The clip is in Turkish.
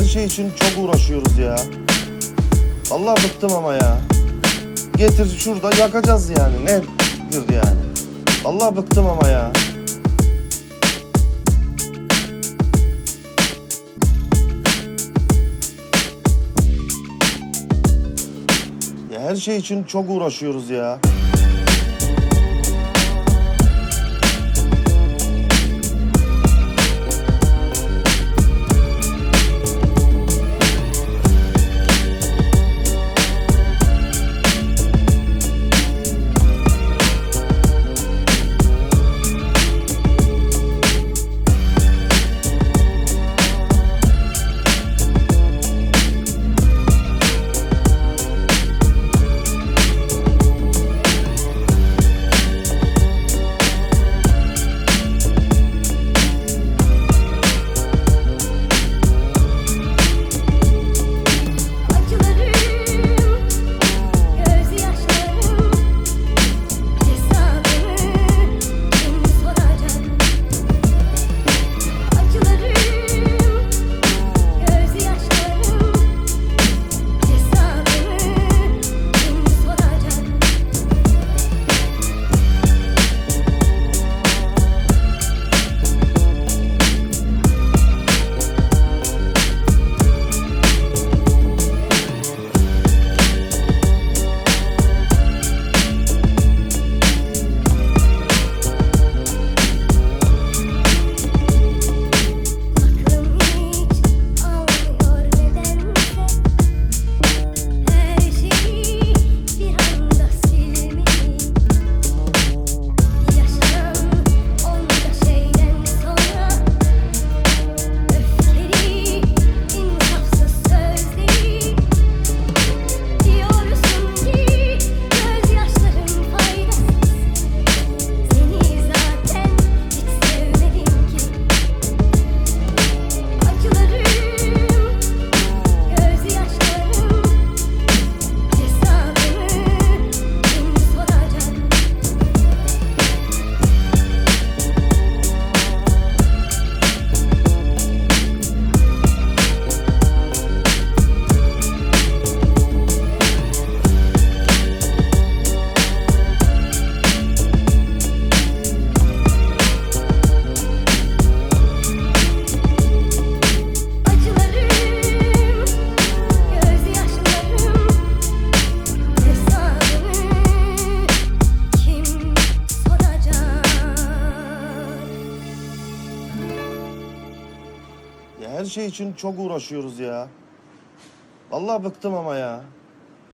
şey için çok uğraşıyoruz ya. Vallahi bıktım ama ya. Getir şurada yakacağız yani. Nedir yani? Vallahi bıktım ama ya. Ya her şey için çok uğraşıyoruz ya. Ya her şey için çok uğraşıyoruz ya. Vallahi bıktım ama ya.